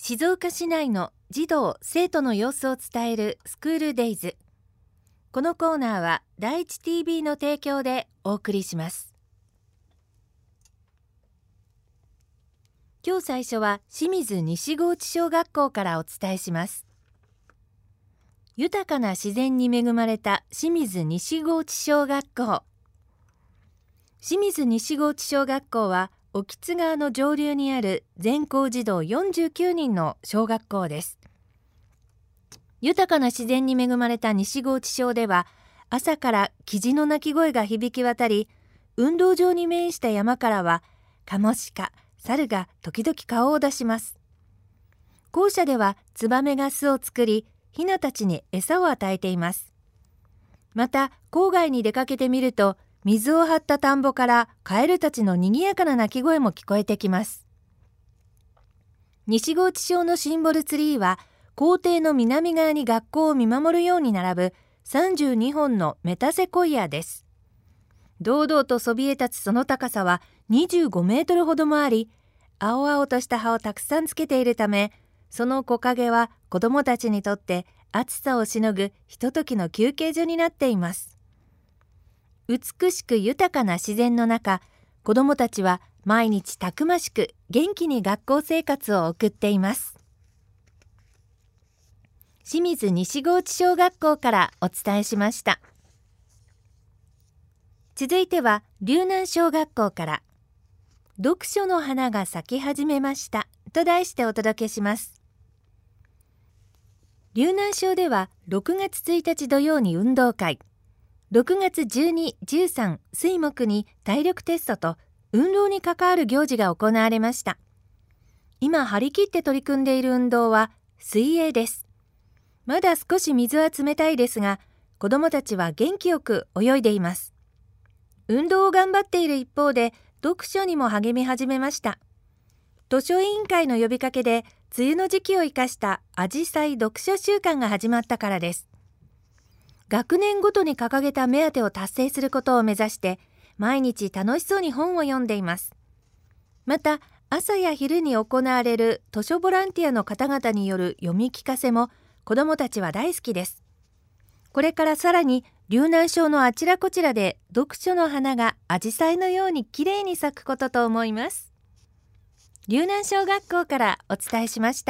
静岡市内の児童・生徒の様子を伝えるスクールデイズ。このコーナーは第一 TV の提供でお送りします。今日最初は清水西河内小学校からお伝えします。豊かな自然に恵まれた清水西河内小学校。清水西河内小学校は興津川の上流にある全校児童49人の小学校です。豊かな自然に恵まれた西河内小では、朝からキジの鳴き声が響き渡り、運動場に面した山からはカモシカ、猿が時々顔を出します。校舎ではツバメが巣を作り、ヒナたちに餌を与えています。また郊外に出かけてみると、水を張った田んぼからカエルたちのにぎやかな鳴き声も聞こえてきます。西河内小のシンボルツリーは、校庭の南側に学校を見守るように並ぶ32本のメタセコイアです。堂々とそびえ立つその高さは25メートルほどもあり、青々とした葉をたくさんつけているため、その木陰は子どもたちにとって暑さをしのぐひとときの休憩所になっています。美しく豊かな自然の中、子どもたちは毎日たくましく元気に学校生活を送っています。清水西河内小学校からお伝えしました。続いては龍南小学校から、読書の花が咲き始めましたと題してお届けします。龍南小では6月1日土曜に運動会、6月12、13、水木に体力テストと運動に関わる行事が行われました。今張り切って取り組んでいる運動は水泳です。まだ少し水は冷たいですが、子どもたちは元気よく泳いでいます。運動を頑張っている一方で、読書にも励み始めました。図書委員会の呼びかけで、梅雨の時期を生かしたあじさい読書週間が始まったからです。学年ごとに掲げた目当てを達成することを目指して、毎日楽しそうに本を読んでいます。また、朝や昼に行われる図書ボランティアの方々による読み聞かせも、子どもたちは大好きです。これからさらに龍南小のあちらこちらで読書の花がアジサイのようにきれいに咲くことと思います。龍南小学校からお伝えしました。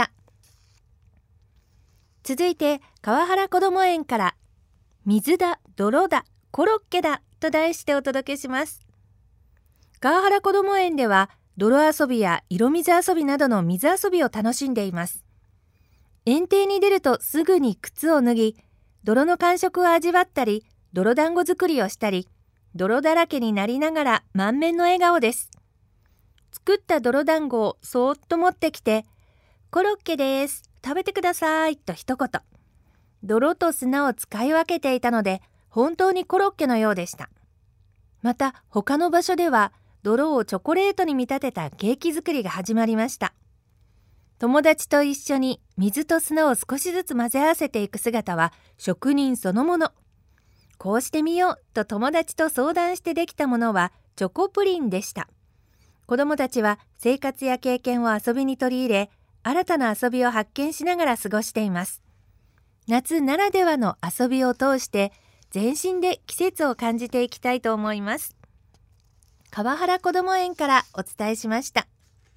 続いて川原こども園から、水だ、泥だ、コロッケだと題してお届けします。川原こども園では泥遊びや色水遊びなどの水遊びを楽しんでいます。園庭に出るとすぐに靴を脱ぎ、泥の感触を味わったり、泥団子作りをしたり、泥だらけになりながら満面の笑顔です。作った泥団子をそーっと持ってきて、コロッケです、食べてくださいと一言。泥と砂を使い分けていたので、本当にコロッケのようでした。また他の場所では、泥をチョコレートに見立てたケーキ作りが始まりました。友達と一緒に水と砂を少しずつ混ぜ合わせていく姿は職人そのもの。こうしてみようと友達と相談してできたものはチョコプリンでした。子どもたちは生活や経験を遊びに取り入れ、新たな遊びを発見しながら過ごしています。夏ならではの遊びを通して全身で季節を感じていきたいと思います。川原こども園からお伝えしました。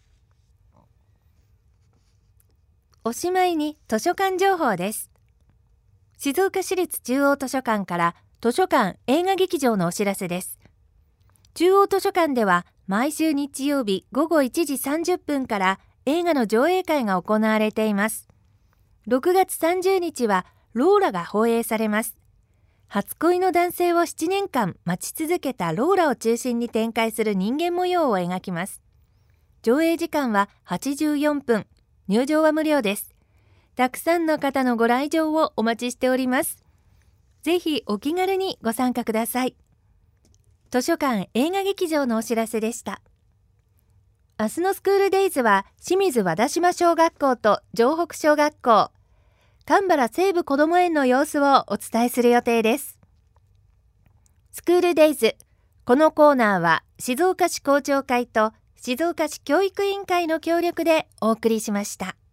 おしまいに図書館情報です。静岡市立中央図書館から図書館映画劇場のお知らせです。中央図書館では毎週日曜日午後1時30分から映画の上映会が行われています。6月30日はローラが放映されます。初恋の男性を7年間待ち続けたローラを中心に展開する人間模様を描きます。上映時間は84分。入場は無料です。たくさんの方のご来場をお待ちしております。ぜひお気軽にご参加ください。図書館映画劇場のお知らせでした。明日のスクールデイズは清水和田島小学校と城北小学校、蒲原西部こども園の様子をお伝えする予定です。スクールデイズ、このコーナーは静岡市校長会と静岡市教育委員会の協力でお送りしました。